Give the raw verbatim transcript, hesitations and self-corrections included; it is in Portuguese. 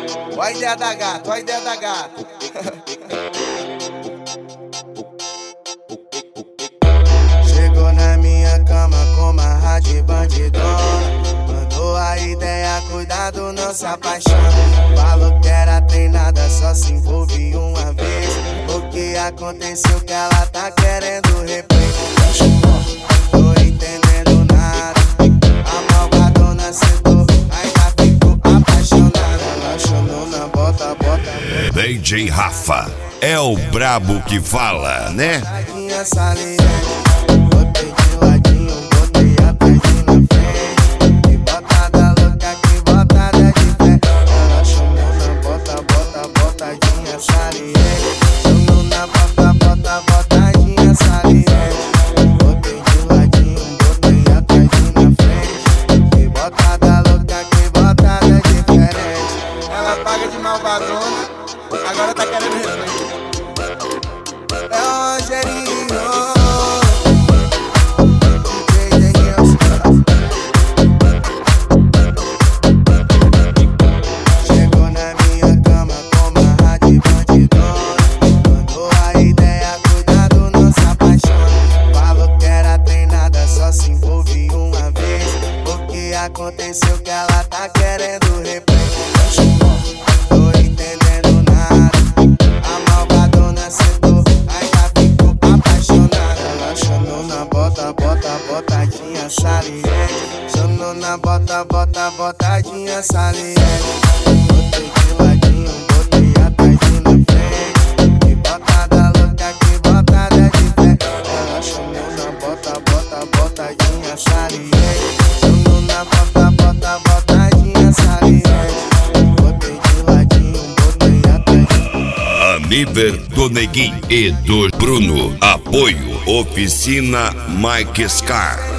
Ó a ideia da gata, ó a ideia da gata. Chegou na minha cama com uma rádio bandidona. Mandou a ideia, cuidado, não se apaixona. Falou que era treinada, só se envolve uma vez. O que aconteceu que ela tá querendo replay? Tô entendendo nada. A malvadona sentou, ainda ficou apaixonada. Ela chamou na bota, bota, bota. D J Rafa é o brabo que fala, né? Tadinha saliente, botei de ladinho, botei atrás e na frente. Que botada louca, que botada de pé. Ela chamou na bota, bota, botadinha saliente. Chamou na bota, bota, botadinha saliente. Botei de ladinho, botei atrás e na frente. Que botada louca, que botada diferente. Ela paga de malvadona, agora tá querendo replay. É o Rogerinho, D J Daniel. Chegou na minha cama com uma rádio bandidona. Mandou a ideia, cuidado, não se apaixona. Falou que era treinada, só se envolve uma vez. O que aconteceu que ela tá querendo replay? Tô entendendo nada. A malvadona sentou, ainda ficou apaixonada. Ela chamou na bota, bota, botadinha saliente. Chamou na bota, bota, botadinha saliente. Botei de ladinho, botei atrás e na frente. Que botada louca, que botada de pé. Ela chamou na bota, bota, botadinha saliente. Chamou na bota, bota, botadinha saliente. Botei de ladinho, botei atrás. Aniver do Neguinho e do Bruno. Apoio Oficina Mike Scar.